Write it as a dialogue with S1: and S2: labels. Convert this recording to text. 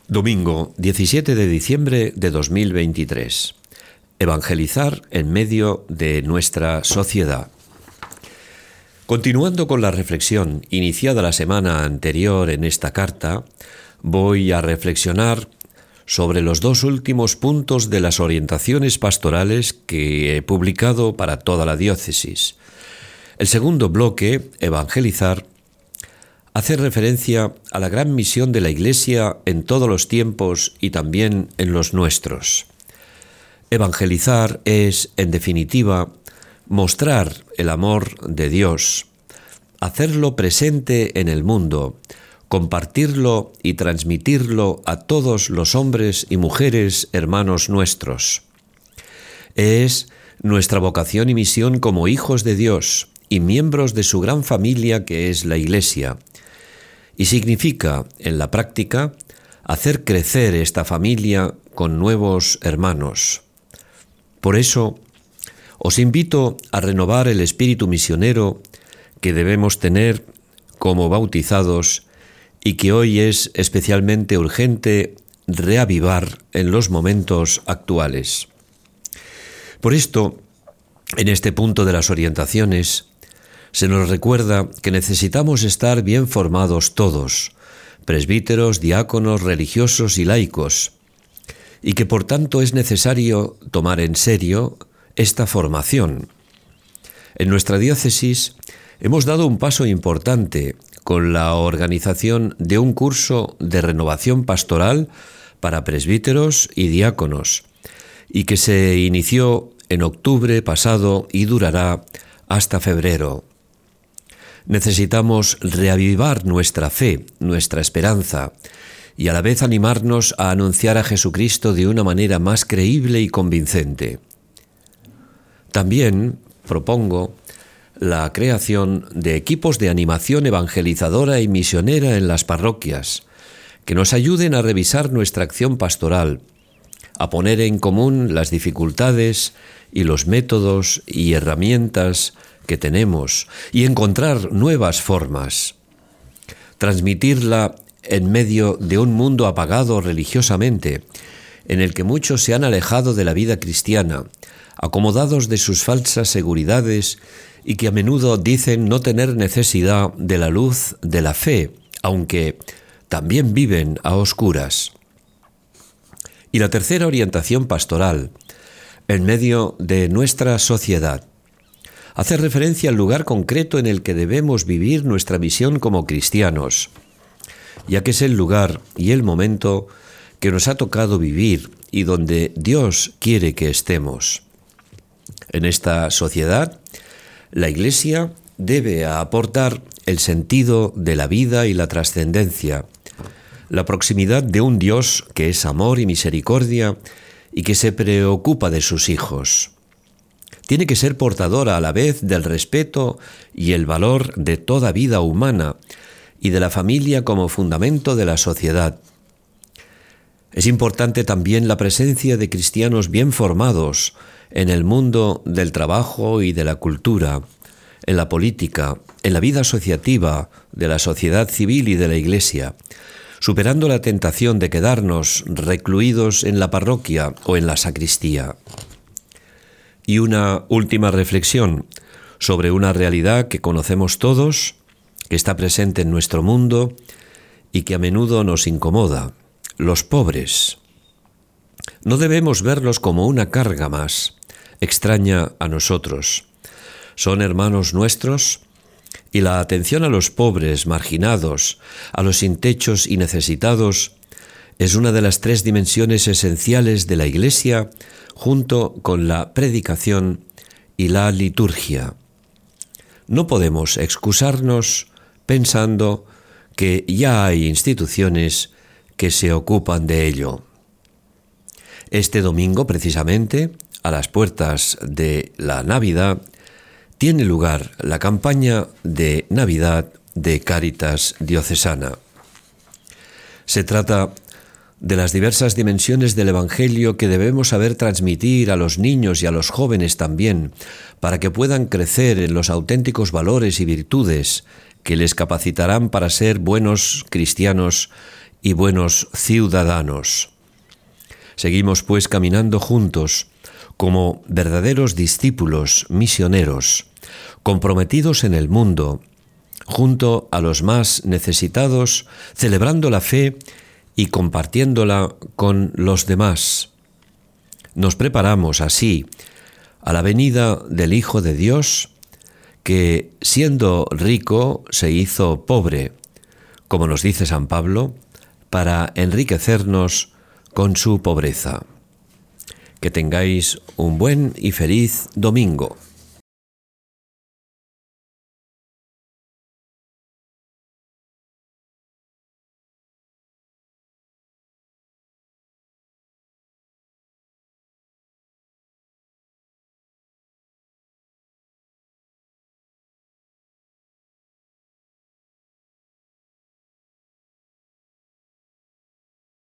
S1: Domingo 17 de diciembre de 2023. Evangelizar en medio de nuestra sociedad. Continuando con la reflexión iniciada la semana anterior en esta carta, voy a reflexionar sobre los dos últimos puntos de las orientaciones pastorales que he publicado para toda la diócesis. El segundo bloque, evangelizar, hace referencia a la gran misión de la Iglesia en todos los tiempos y también en los nuestros. Evangelizar es, en definitiva, mostrar el amor de Dios, hacerlo presente en el mundo, compartirlo y transmitirlo a todos los hombres y mujeres hermanos nuestros. Es nuestra vocación y misión como hijos de Dios y miembros de su gran familia que es la Iglesia, y significa, en la práctica, hacer crecer esta familia con nuevos hermanos. Por eso, os invito a renovar el espíritu misionero que debemos tener como bautizados y que hoy es especialmente urgente reavivar en los momentos actuales. Por esto, en este punto de las orientaciones, se nos recuerda que necesitamos estar bien formados todos, presbíteros, diáconos, religiosos y laicos, y que por tanto es necesario tomar en serio esta formación. En nuestra diócesis hemos dado un paso importante con la organización de un curso de renovación pastoral para presbíteros y diáconos, y que se inició en octubre pasado y durará hasta febrero. Necesitamos reavivar nuestra fe, nuestra esperanza, y a la vez animarnos a anunciar a Jesucristo de una manera más creíble y convincente. También propongo la creación de equipos de animación evangelizadora y misionera en las parroquias, que nos ayuden a revisar nuestra acción pastoral, a poner en común las dificultades y los métodos y herramientas que tenemos y encontrar nuevas formas. Transmitirla en medio de un mundo apagado religiosamente, en el que muchos se han alejado de la vida cristiana, acomodados de sus falsas seguridades y que a menudo dicen no tener necesidad de la luz de la fe, aunque también viven a oscuras. Y la tercera orientación pastoral, en medio de nuestra sociedad, hace referencia al lugar concreto en el que debemos vivir nuestra misión como cristianos, ya que es el lugar y el momento que nos ha tocado vivir y donde Dios quiere que estemos. En esta sociedad, la Iglesia debe aportar el sentido de la vida y la trascendencia, la proximidad de un Dios que es amor y misericordia y que se preocupa de sus hijos. Tiene que ser portadora a la vez del respeto y el valor de toda vida humana y de la familia como fundamento de la sociedad. Es importante también la presencia de cristianos bien formados en el mundo del trabajo y de la cultura, en la política, en la vida asociativa de la sociedad civil y de la Iglesia, superando la tentación de quedarnos recluidos en la parroquia o en la sacristía. Y una última reflexión sobre una realidad que conocemos todos, que está presente en nuestro mundo y que a menudo nos incomoda: los pobres. No debemos verlos como una carga más, extraña a nosotros. Son hermanos nuestros y la atención a los pobres, marginados, a los sin techos y necesitados es una de las tres dimensiones esenciales de la Iglesia, junto con la predicación y la liturgia. No podemos excusarnos pensando que ya hay instituciones que se ocupan de ello. Este domingo, precisamente, a las puertas de la Navidad, tiene lugar la campaña de Navidad de Cáritas Diocesana. Se trata de las diversas dimensiones del Evangelio que debemos saber transmitir a los niños y a los jóvenes también, para que puedan crecer en los auténticos valores y virtudes que les capacitarán para ser buenos cristianos y buenos ciudadanos. Seguimos pues caminando juntos como verdaderos discípulos misioneros, comprometidos en el mundo, junto a los más necesitados, celebrando la fe y compartiéndola con los demás. Nos preparamos así a la venida del Hijo de Dios, que siendo rico se hizo pobre, como nos dice San Pablo, para enriquecernos con su pobreza. Que tengáis un buen y feliz domingo.